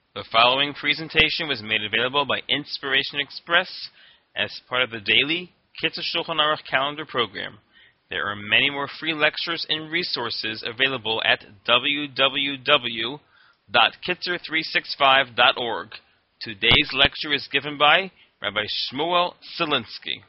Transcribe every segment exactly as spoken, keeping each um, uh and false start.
The following presentation was made available by Inspiration Express as part of the daily Kitzur Shulchan Aruch calendar program. There are many more free lectures and resources available at w w w dot kitzur three sixty-five dot org. Today's lecture is given by Rabbi Shmuel Selinsky.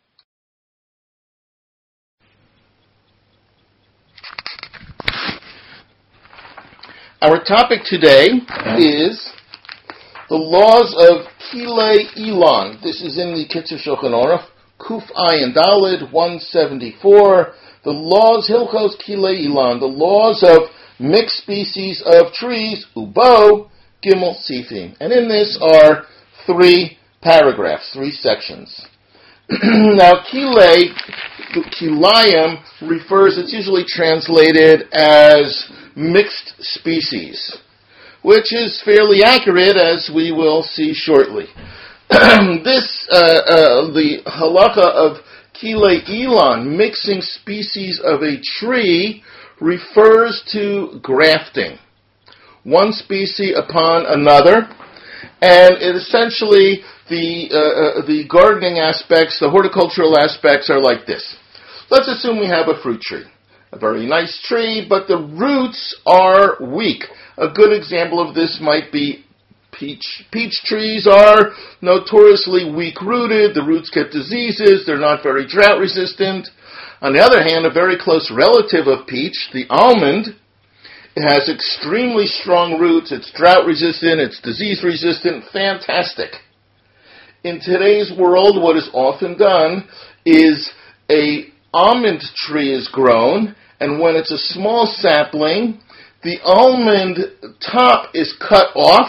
Our topic today is the laws of Kilei Elon. This is in the Kitzur Shulchan Aruch, Kuf Ayin Daled one seventy-four. The laws Hilchos Kilei Elon, the laws of mixed species of trees, Ubo Gimel Sifim. And in this are three paragraphs, three sections. Now, Kilei, Kilayim refers, it's usually translated as mixed species, which is fairly accurate, as we will see shortly. this, uh, uh, the halakha of Kilei Elon, mixing species of a tree, refers to grafting, one species upon another, and it essentially, the, uh, uh, the gardening aspects, the horticultural aspects are like this. Let's assume we have a fruit tree. A very nice tree, but the roots are weak. A good example of this might be peach. Peach trees are notoriously weak-rooted. The roots get diseases. They're not very drought-resistant. On the other hand, a very close relative of peach, the almond, it has extremely strong roots. It's drought-resistant. It's disease-resistant. Fantastic. In today's world, what is often done is a almond tree is grown, and when it's a small sapling, the almond top is cut off,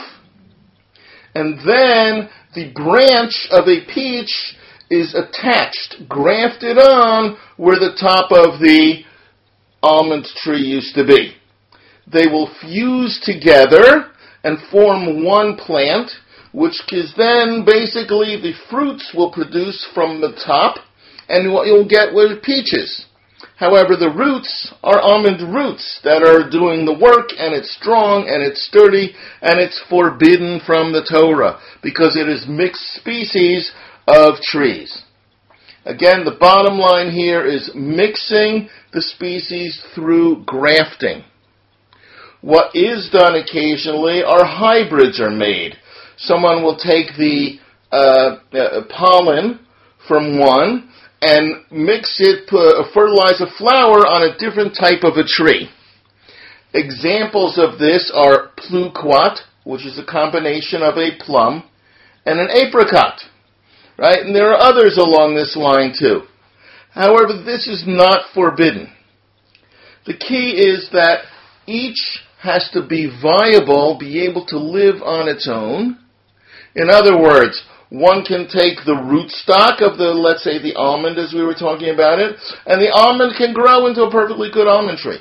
and then the branch of a peach is attached, grafted on where the top of the almond tree used to be. They will fuse together and form one plant, which is then basically the fruits will produce from the top, and what you'll get with peaches. However, the roots are almond roots that are doing the work, and it's strong, and it's sturdy, and it's forbidden from the Torah, because it is mixed species of trees. Again, the bottom line here is mixing the species through grafting. What is done occasionally are hybrids are made. Someone will take the uh, uh, pollen from one, and mix it, put, fertilize a flower on a different type of a tree. Examples of this are pluquat, which is a combination of a plum and an apricot, right? And there are others along this line too. However, this is not forbidden. The key is that each has to be viable, be able to live on its own. In other words, one can take the rootstock of the, let's say, the almond, as we were talking about it, and the almond can grow into a perfectly good almond tree.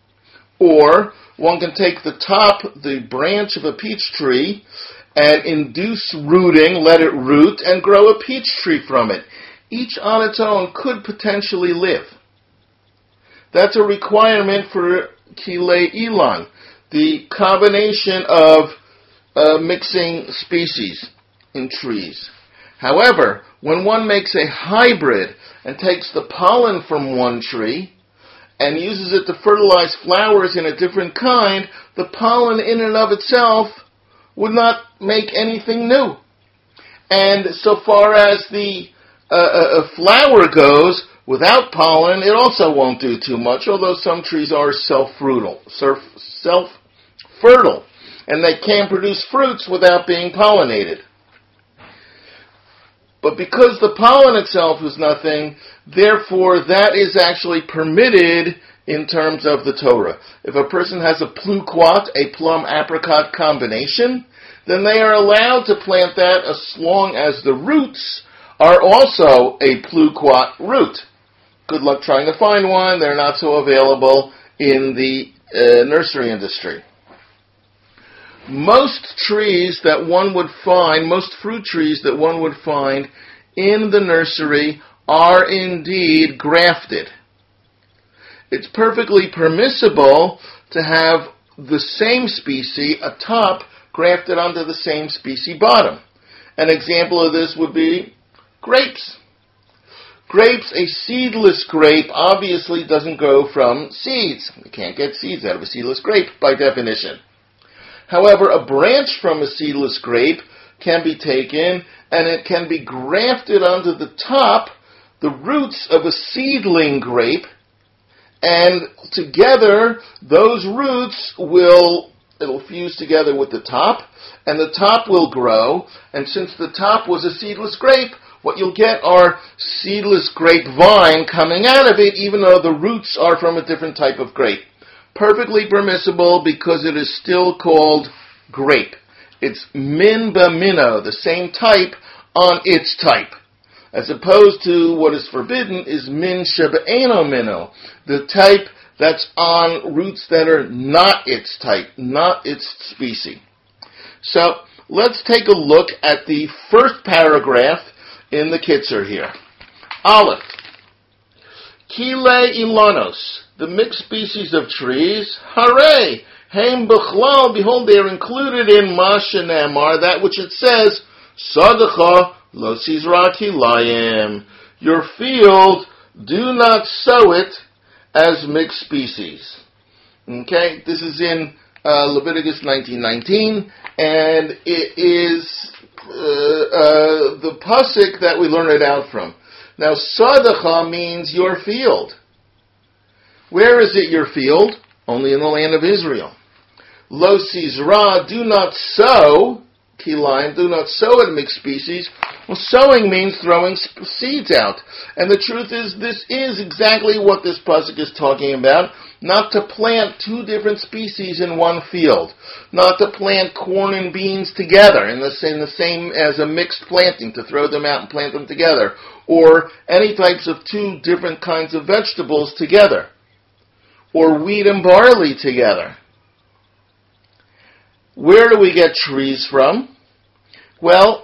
Or one can take the top, the branch of a peach tree, and induce rooting, let it root, and grow a peach tree from it. Each on its own could potentially live. That's a requirement for Kilei Elon, the combination of uh, mixing species in trees. However, when one makes a hybrid and takes the pollen from one tree and uses it to fertilize flowers in a different kind, the pollen in and of itself would not make anything new. And so far as the uh, uh, flower goes, without pollen, it also won't do too much, although some trees are self-fertile, self-fertile, and they can produce fruits without being pollinated. But because the pollen itself is nothing, therefore that is actually permitted in terms of the Torah. If a person has a pluquat, a plum-apricot combination, then they are allowed to plant that as long as the roots are also a pluquat root. Good luck trying to find one. They're not so available in the uh, nursery industry. Most trees that one would find, most fruit trees that one would find in the nursery are indeed grafted. It's perfectly permissible to have the same species atop grafted onto the same species bottom. An example of this would be grapes. Grapes, a seedless grape obviously doesn't grow from seeds. You can't get seeds out of a seedless grape by definition. However, a branch from a seedless grape can be taken and it can be grafted onto the top, the roots of a seedling grape, and together those roots will, it'll fuse together with the top, and the top will grow, and since the top was a seedless grape, what you'll get are seedless grapevine coming out of it, even though the roots are from a different type of grape. Perfectly permissible because it is still called grape. It's min ba minnow, the same type on its type. As opposed to what is forbidden is min sheba'eno minnow, the type that's on roots that are not its type, not its species. So let's take a look at the first paragraph in the Kitzur here. Aleph. Kile ilanos, the mixed species of trees. Hooray! Heim b'chlal, behold, they are included in Masha Namar, that which it says, Sadacha lo sizra kilayim. Your field, do not sow it as mixed species. Okay, this is in uh, Leviticus nineteen nineteen, and it is uh, uh, the pasuk that we learn it out from. Now, Sadacha means your field. Where is it your field? Only in the land of Israel. Lo sizra, do not sow, kilayim, do not sow at mixed species. Well, sowing means throwing sp- seeds out. And the truth is, this is exactly what this pasuk is talking about. Not to plant two different species in one field. Not to plant corn and beans together in the, in the same as a mixed planting, to throw them out and plant them together. Or any types of two different kinds of vegetables together. Or wheat and barley together. Where do we get trees from? Well,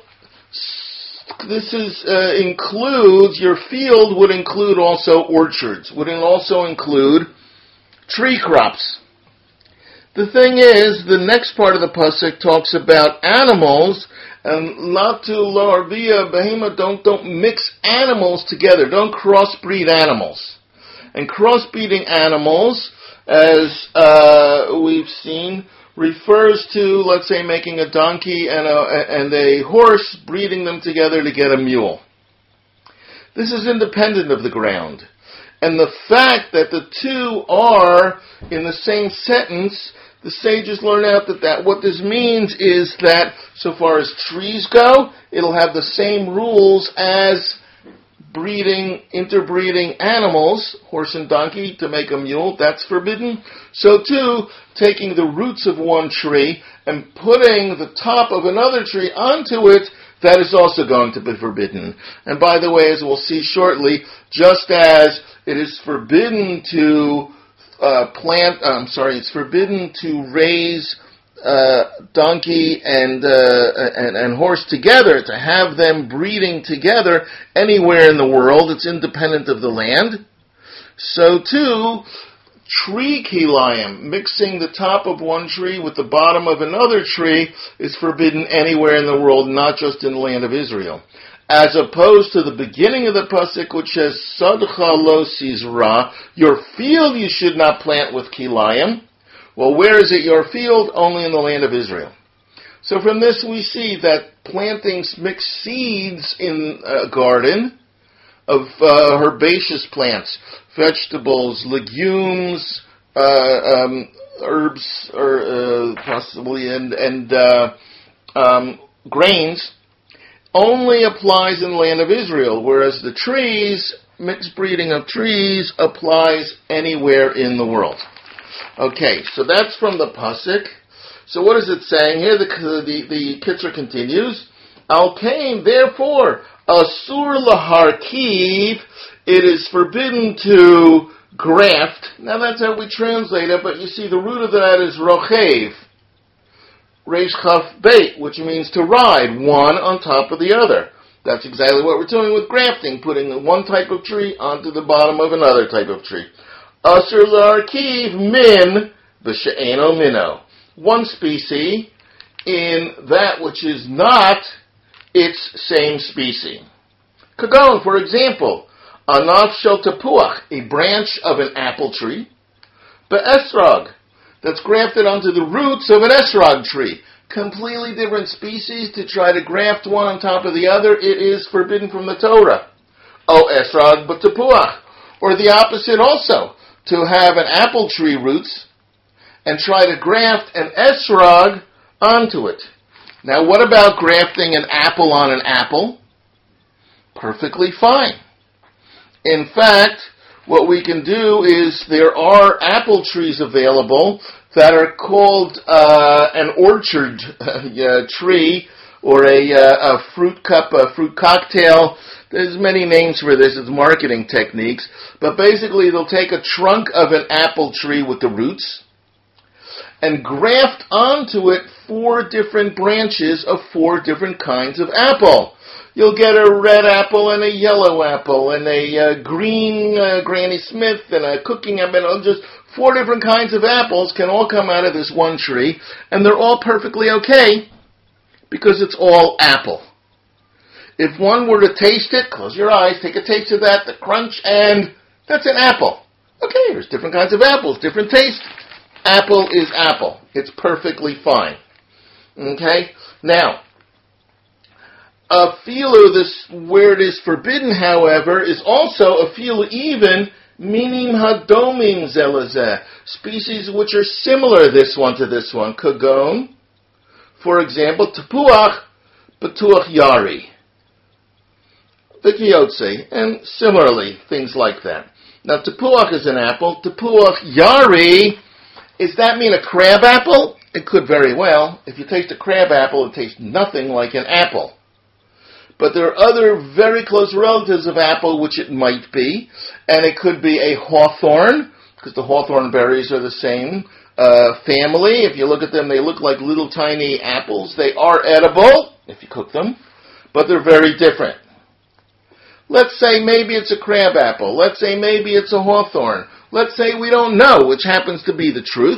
this is uh, includes, your field would include also orchards, would also include tree crops. The thing is, the next part of the pasuk talks about animals, and not to larvia behema, don't don't mix animals together, don't crossbreed animals. And crossbreeding animals, as uh, we've seen, refers to, let's say, making a donkey and a, and a horse, breeding them together to get a mule. This is independent of the ground. And the fact that the two are in the same sentence, the sages learn out that, that what this means is that, so far as trees go, it'll have the same rules as breeding, interbreeding animals, horse and donkey, to make a mule, that's forbidden. So too, taking the roots of one tree and putting the top of another tree onto it, that is also going to be forbidden. And by the way, as we'll see shortly, just as it is forbidden to uh, plant, uh, I'm sorry, it's forbidden to raise Uh, donkey and, uh, and and horse together, to have them breeding together anywhere in the world. It's independent of the land. So too, tree kilayim, mixing the top of one tree with the bottom of another tree, is forbidden anywhere in the world, not just in the land of Israel. As opposed to the beginning of the pasuk, which says, Sadcha lo sizra, your field you should not plant with kilayim. Well, where is it your field? Only in the land of Israel. So from this we see that planting mixed seeds in a garden of uh, herbaceous plants, vegetables, legumes, uh, um, herbs, or uh, possibly, and, and uh, um, grains, only applies in the land of Israel, whereas the trees, mixed breeding of trees, applies anywhere in the world. Okay, so that's from the pasuk. So what is it saying here? The the, the Kitzur continues. Al kain, therefore, asur laharkiv, it is forbidden to graft. Now that's how we translate it, but you see the root of that is rochev, reish chaf beit, which means to ride one on top of the other. That's exactly what we're doing with grafting, putting one type of tree onto the bottom of another type of tree. Asur larkiv min v'she'eno minnow. One species in that which is not its same species. Kagon, for example, anaf shel tapuach, a branch of an apple tree, be'esrog, that's grafted onto the roots of an esrog tree. Completely different species. To try to graft one on top of the other, it is forbidden from the Torah. O esrog but tapuach. Or the opposite also, to have an apple tree roots and try to graft an esrog onto it. Now what about grafting an apple on an apple? Perfectly fine. In fact, what we can do is there are apple trees available that are called uh, an orchard uh, tree or a, uh, a fruit cup, a fruit cocktail. There's many names for this. It's marketing techniques. But basically, they'll take a trunk of an apple tree with the roots and graft onto it four different branches of four different kinds of apple. You'll get a red apple and a yellow apple and a uh, green uh, Granny Smith and a cooking apple. Just four different kinds of apples can all come out of this one tree, and they're all perfectly okay because it's all apple. If one were to taste it, close your eyes, take a taste of that, the crunch, and that's an apple. Okay, there's different kinds of apples, different taste. Apple is apple. It's perfectly fine. Okay? Now, a filu, this where it is forbidden, however, is also a filu even minim hadomim zelazeh, species which are similar this one to this one. Kagon, for example, tapuach, betuach yari, vikiyotze, and similarly things like that. Now, tapuach is an apple. Tapuach yari, does that mean a crab apple? It could very well. If you taste a crab apple, it tastes nothing like an apple. But there are other very close relatives of apple which it might be, and it could be a hawthorn, because the hawthorn berries are the same uh, family. If you look at them, they look like little tiny apples. They are edible, if you cook them, but they're very different. Let's say maybe it's a crab apple. Let's say maybe it's a hawthorn. Let's say we don't know, which happens to be the truth.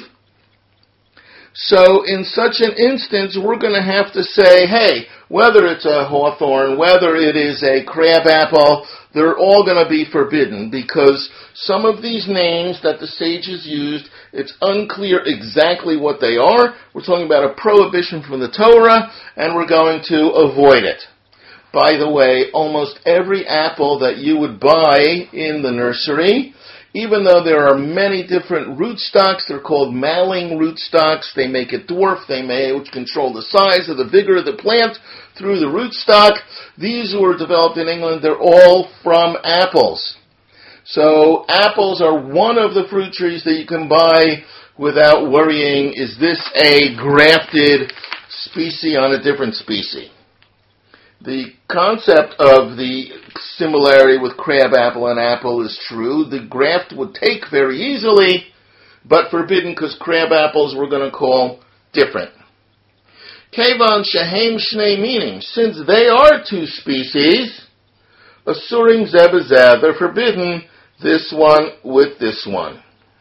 So in such an instance, we're going to have to say, hey, whether it's a hawthorn, whether it is a crab apple, they're all going to be forbidden because some of these names that the sages used, it's unclear exactly what they are. We're talking about a prohibition from the Torah, and we're going to avoid it. By the way, almost every apple that you would buy in the nursery, even though there are many different rootstocks, they're called malling rootstocks. They make it dwarf. They may which control the size of the vigor of the plant through the rootstock. These were developed in England. They're all from apples. So apples are one of the fruit trees that you can buy without worrying, is this a grafted species on a different species? The concept of the similarity with crab apple and apple is true. The graft would take very easily, but forbidden because crab apples we're going to call different. Kevan shehem shnei minim, since they are two species, asuring zeh b'zeh, they're forbidden this one with this one.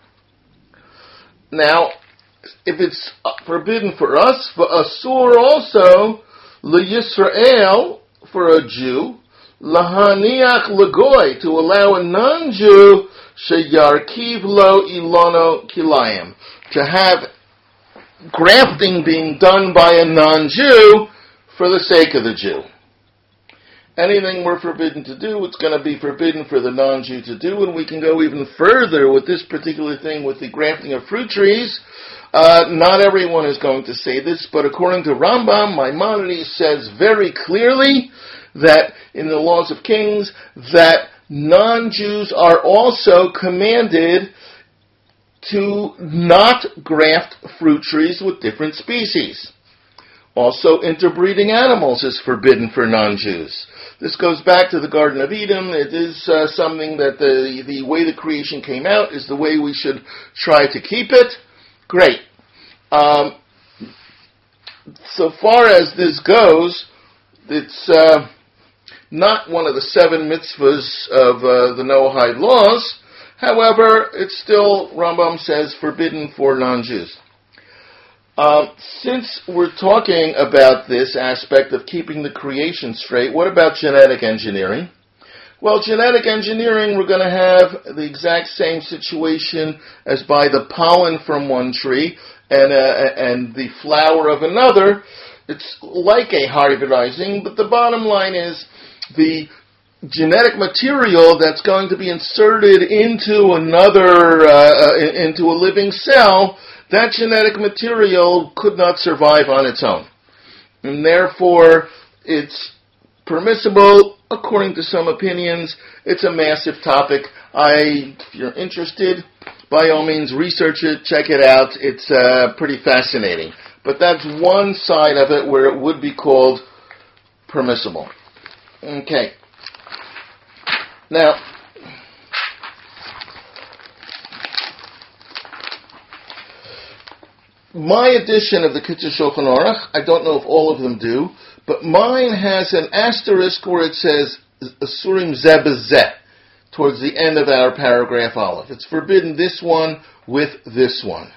Now, if it's forbidden for us, for asur also, LeYisrael, for a Jew, lahaniach legoy, to allow a non-Jew, sheyarkiv lo ilono kilayim, to have grafting being done by a non-Jew for the sake of the Jew. Anything we're forbidden to do, it's going to be forbidden for the non-Jew to do, and we can go even further with this particular thing with the grafting of fruit trees. Uh, not everyone is going to say this, but according to Rambam, Maimonides says very clearly that in the laws of kings, that non-Jews are also commanded to not graft fruit trees with different species. Also, interbreeding animals is forbidden for non-Jews. This goes back to the Garden of Eden. It is uh, something that the, the way the creation came out is the way we should try to keep it. Great. Um, so far as this goes, it's uh, not one of the seven mitzvahs of uh, the Noahide laws. However, it's still, Rambam says, forbidden for non-Jews. Um, since we're talking about this aspect of keeping the creation straight, what about genetic engineering? Well, genetic engineering, we're going to have the exact same situation as by the pollen from one tree and uh, and the flower of another. It's like a hybridizing, but the bottom line is the genetic material that's going to be inserted into another, uh, into a living cell, that genetic material could not survive on its own. And therefore, it's permissible, according to some opinions. It's a massive topic. I, if you're interested, by all means, research it, check it out. It's uh, pretty fascinating. But that's one side of it where it would be called permissible. Okay. Now, my edition of the Kitzur Shulchan Aruch, I don't know if all of them do, but mine has an asterisk where it says Asurim Zeh B'Zeh towards the end of our paragraph Aleph. It's forbidden this one with this one.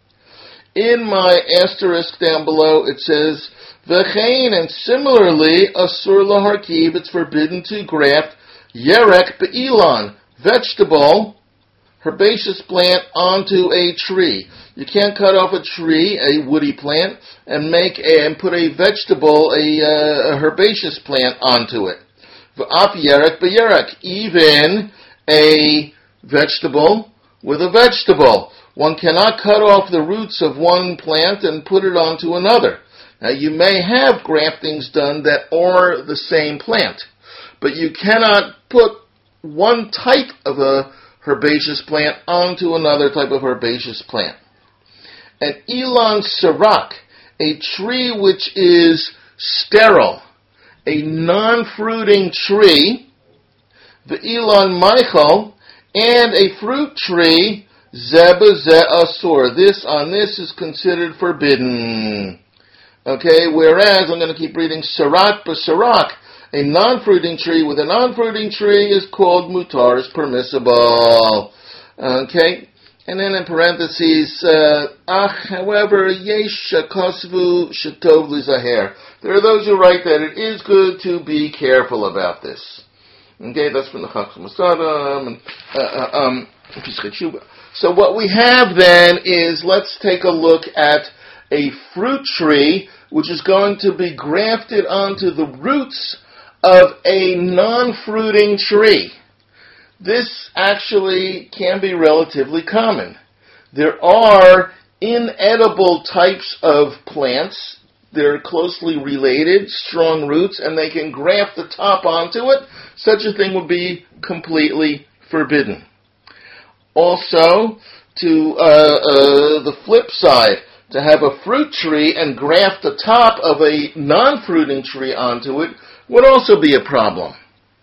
In my asterisk down below, it says V'chein, and similarly, Asur Laharkiv, it's forbidden to graft Yerek Be'ilan, vegetable, herbaceous plant, onto a tree. You can't cut off a tree, a woody plant, and make a, and put a vegetable, a, uh, a herbaceous plant onto it. V'af Yerek Be'yerek, even a vegetable with a vegetable. One cannot cut off the roots of one plant and put it onto another. Now, you may have graftings done that are the same plant, but you cannot put one type of a herbaceous plant onto another type of herbaceous plant. An Ilan Sirak, a tree which is sterile, a non-fruiting tree, the Ilan Michael, and a fruit tree, Zeh B'Zeh Asur. This on this is considered forbidden. Okay, whereas, I'm going to keep reading, Sirak B'Sirak, a non-fruiting tree with a non-fruiting tree is called mutar, is permissible. Okay, and then in parentheses, uh, ach, however, yesh kosvu shetov lizaher. There are those who write that it is good to be careful about this. Okay, that's from the Chacham Masadam and uh, uh, um, So what we have then is, let's take a look at a fruit tree which is going to be grafted onto the roots of a non-fruiting tree. This actually can be relatively common. There are inedible types of plants. They're closely related, strong roots, and they can graft the top onto it. Such a thing would be completely forbidden. Also, to uh, uh, the flip side, to have a fruit tree and graft the top of a non-fruiting tree onto it would also be a problem.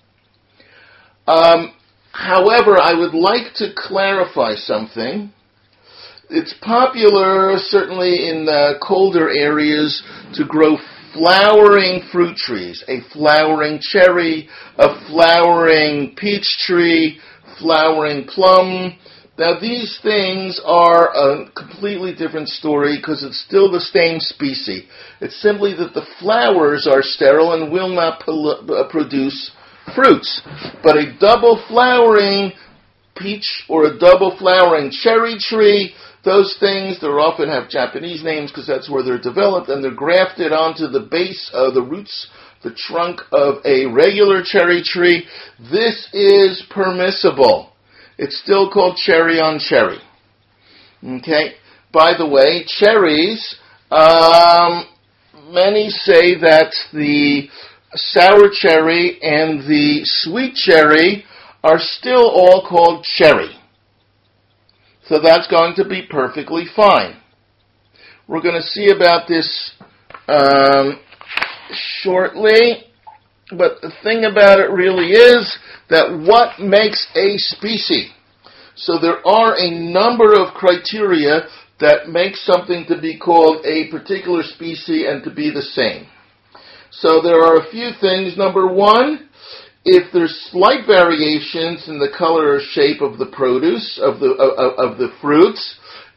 Um, however, I would like to clarify something. It's popular, certainly in uh, colder areas, to grow flowering fruit trees. A flowering cherry, a flowering peach tree, flowering plum. Now, these things are a completely different story because it's still the same species. It's simply that the flowers are sterile and will not pol- uh, produce fruits. But a double flowering peach or a double flowering cherry tree, those things, they often have Japanese names because that's where they're developed, and they're grafted onto the base of the roots, the trunk of a regular cherry tree. This is permissible. It's still called cherry on cherry. Okay? By the way, cherries, um, many say that the sour cherry and the sweet cherry are still all called cherry. So that's going to be perfectly fine. We're going to see about this um, shortly. But the thing about it really is that what makes a species? So there are a number of criteria that make something to be called a particular species and to be the same. So there are a few things. Number one, if there's slight variations in the color or shape of the produce, of the of, of the fruits,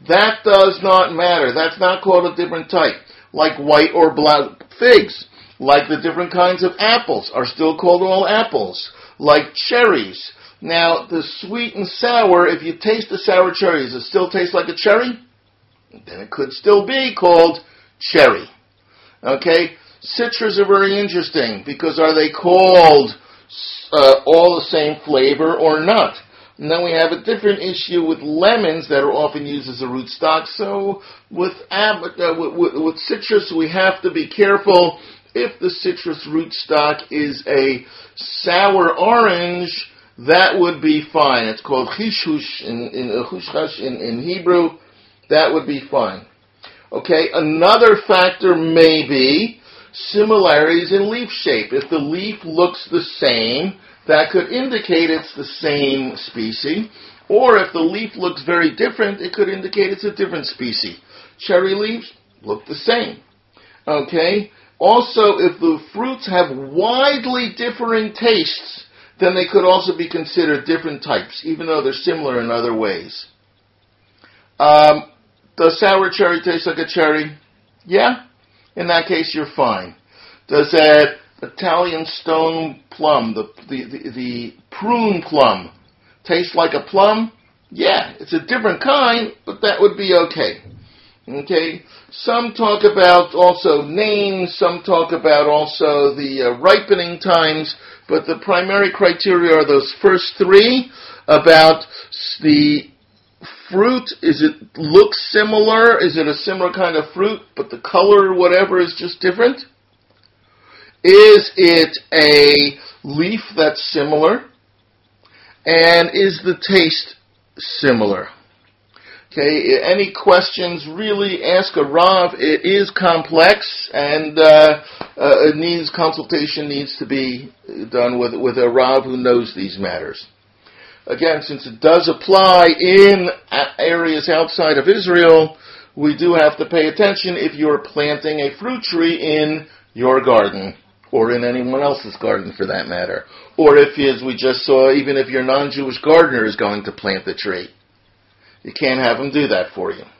That does not matter. That's not called a different type. Like white or black figs. Like the different kinds of apples are still called all apples. Like cherries. Now, the sweet and sour, if you taste the sour cherry, does it still taste like a cherry? Then it could still be called cherry. Okay? Citrus are very interesting because are they called uh, all the same flavor or not? And then we have a different issue with lemons that are often used as a rootstock. So with, ab- uh, with, with, with citrus, we have to be careful. If the citrus rootstock is a sour orange, that would be fine. It's called chishush in, in, uh, in, in Hebrew. That would be fine. Okay, another factor may be similarities in leaf shape. If the leaf looks the same, that could indicate it's the same species. Or if the leaf looks very different, it could indicate it's a different species. Cherry leaves look the same. Okay? Also, if the fruits have widely differing tastes, then they could also be considered different types, even though they're similar in other ways. Um, does sour cherry taste like a cherry? Yeah. In that case, you're fine. Does that Italian stone plum, the, the, the, the prune plum, taste like a plum? Yeah, it's a different kind, but that would be okay. Okay? Some talk about also names, some talk about also the uh, ripening times, but the primary criteria are those first three about the fruit. Is it look similar? Is it a similar kind of fruit, but the color or whatever is just different? Is it a leaf that's similar? And is the taste similar? Okay, any questions, really ask a Rav. It is complex, and uh, uh, it needs consultation needs to be done with, with a Rav who knows these matters. Again, since it does apply in areas outside of Israel, we do have to pay attention if you're planting a fruit tree in your garden, or in anyone else's garden for that matter. Or if, as we just saw, even if your non-Jewish gardener is going to plant the tree. You can't have them do that for you.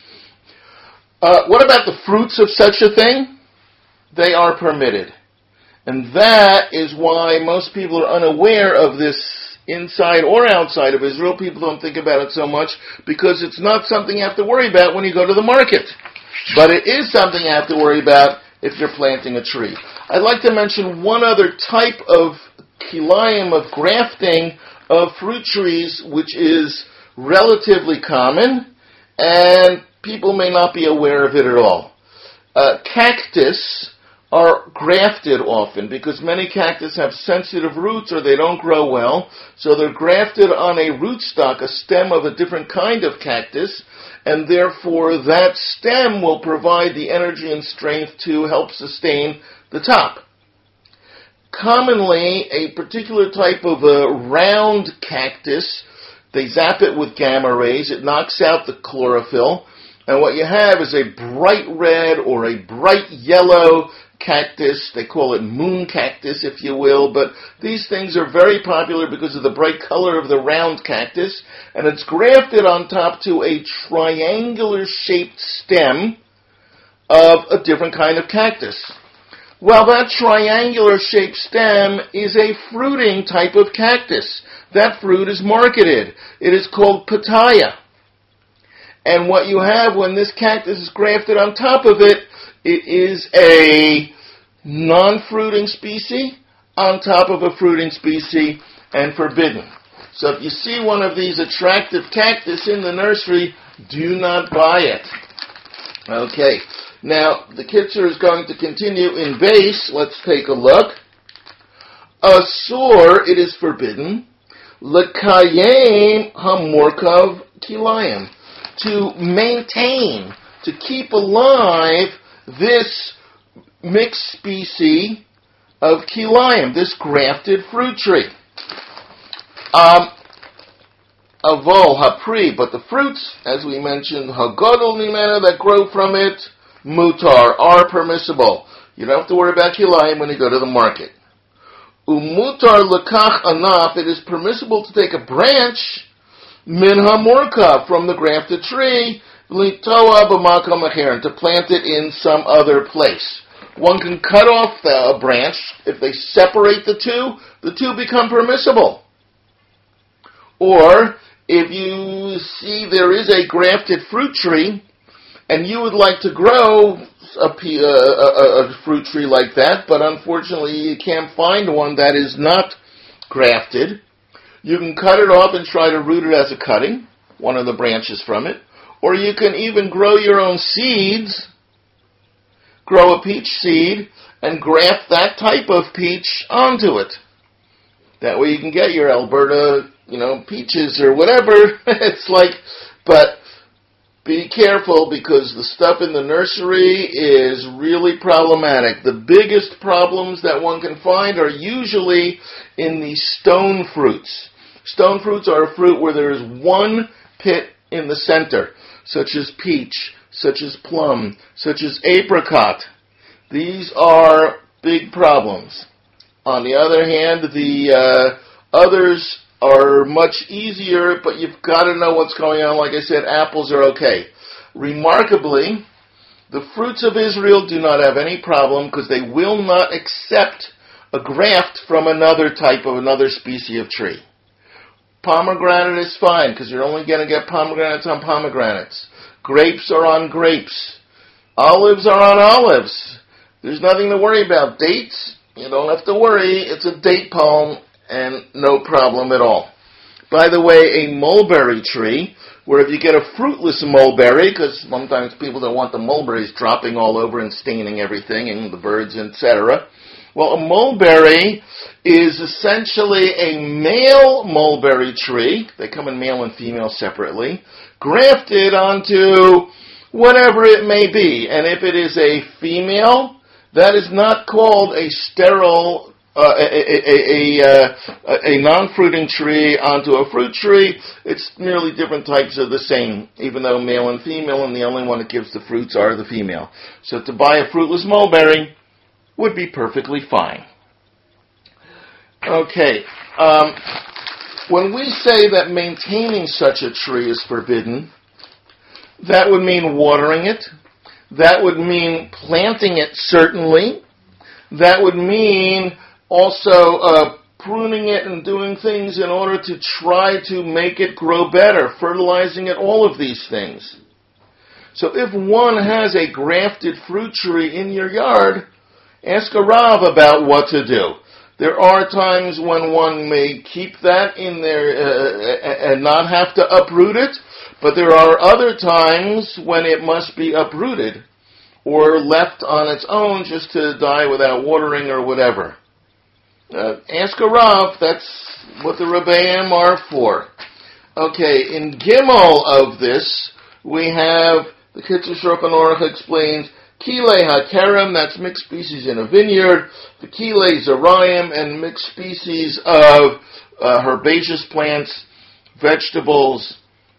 Uh, what about the fruits of such a thing? They are permitted. And that is why most people are unaware of this inside or outside of Israel. People don't think about it so much because it's not something you have to worry about when you go to the market. But it is something you have to worry about if you're planting a tree. I'd like to mention one other type of kilayim, of grafting of fruit trees, which is relatively common, and people may not be aware of it at all. Uh, cactus are grafted often because many cactus have sensitive roots or they don't grow well, so they're grafted on a rootstock, a stem of a different kind of cactus, and therefore that stem will provide the energy and strength to help sustain the top. Commonly, a particular type of a round cactus, they zap it with gamma rays, it knocks out the chlorophyll, and what you have is a bright red or a bright yellow cactus. They call it moon cactus, if you will, but these things are very popular because of the bright color of the round cactus, and it's grafted on top to a triangular-shaped stem of a different kind of cactus. Well, that triangular-shaped stem is a fruiting type of cactus. That fruit is marketed. It is called pitaya. And what you have when this cactus is grafted on top of it, it is a non-fruiting species on top of a fruiting species and forbidden. So if you see one of these attractive cactus in the nursery, do not buy it. Okay. Now, the Kitzur is going to continue in base. Let's take a look. Asur, it is forbidden. L'kayem hamorkav kilayim. To maintain, to keep alive this mixed species of kilayim, this grafted fruit tree. Um, Avo hapri, but the fruits, as we mentioned, hagadol mimena, that grow from it, mutar, are permissible. You don't have to worry about kilayim when you go to the market. Umutar lekach anaf, it is permissible to take a branch min hamorka, from the grafted tree, L'toa b'makom acher, to plant it in some other place. One can cut off the, a branch. If they separate the two, the two become permissible. Or, if you see there is a grafted fruit tree, and you would like to grow a, a, a, a fruit tree like that, but unfortunately you can't find one that is not grafted, you can cut it off and try to root it as a cutting, one of the branches from it. Or you can even grow your own seeds, grow a peach seed, and graft that type of peach onto it. That way you can get your Alberta, you know, peaches or whatever. It's like, but be careful because the stuff in the nursery is really problematic. The biggest problems that one can find are usually in the stone fruits. Stone fruits are a fruit where there is one pit in the center, such as peach, such as plum, such as apricot. These are big problems. On the other hand, the uh, others are much easier, but you've got to know what's going on. Like I said, apples are okay. Remarkably, the fruits of Israel do not have any problem because they will not accept a graft from another type of another species of tree. Pomegranate is fine because you're only going to get pomegranates on pomegranates. Grapes are on grapes. Olives are on olives. There's nothing to worry about. Dates, you don't have to worry. It's a date palm and no problem at all. By the way, a mulberry tree, where if you get a fruitless mulberry, because sometimes people don't want the mulberries dropping all over and staining everything and the birds, et cetera. Well, a mulberry is essentially a male mulberry tree. They come in male and female separately, grafted onto whatever it may be. And if it is a female, that is not called a sterile, uh, a, a, a, a, a non-fruiting tree onto a fruit tree. It's merely different types of the same, even though male and female, and the only one that gives the fruits are the female. So to buy a fruitless mulberry would be perfectly fine. Okay, um, when we say that maintaining such a tree is forbidden, that would mean watering it. That would mean planting it, certainly. That would mean also uh, pruning it and doing things in order to try to make it grow better, fertilizing it, all of these things. So if one has a grafted fruit tree in your yard, ask a Rav about what to do. There are times when one may keep that in there uh, and not have to uproot it, but there are other times when it must be uprooted or left on its own just to die without watering or whatever. Uh, ask a Rav, that's what the Rebbeim are for. Okay, in Gimel of this, we have, the Kitzur Shulchan Aruch explains, Kilei HaKerem, that's mixed species in a vineyard, the Kilei Zarayim, and mixed species of uh, herbaceous plants, vegetables,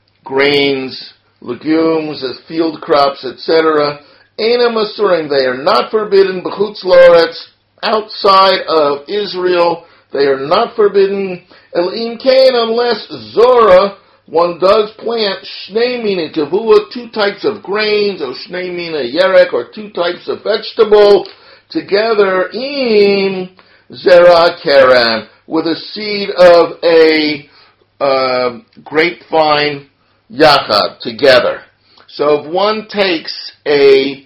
grains, legumes, as field crops, et cetera. Eina Masurim, they are not forbidden, B'chutz La'aretz, outside of Israel, they are not forbidden, El Im Kain, unless Zora, one does plant Shnei Mina Kavua, two types of grains, or Shnei Mina Yerek, or two types of vegetable, together in Zera Keren, with a seed of a uh, grapevine Yachad, together. So if one takes a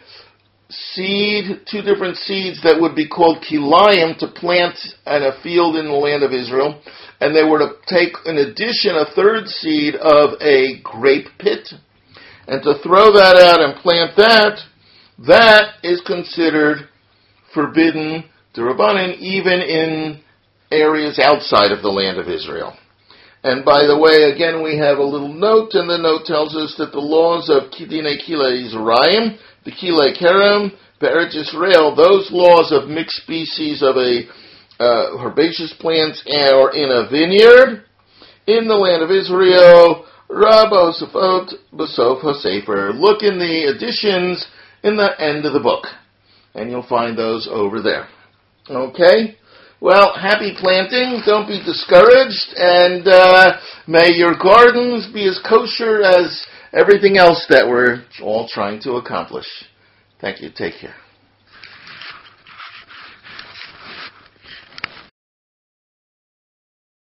seed, two different seeds that would be called kilayim to plant in a field in the land of Israel, and they were to take in addition a third seed of a grape pit, and to throw that out and plant that, that is considered forbidden d'Rabbanan even in areas outside of the land of Israel. And by the way, again, we have a little note, and the note tells us that the laws of Kidine Kilei Zarayim, the Kilei Kerem, Be'eretz Yisrael, those laws of mixed species of a uh, herbaceous plants or in a vineyard, in the land of Israel, Rabbo Sofot B'Sof HaSefer. Look in the additions in the end of the book, and you'll find those over there. Okay? Well, happy planting. Don't be discouraged, and uh, may your gardens be as kosher as everything else that we're all trying to accomplish. Thank you. Take care.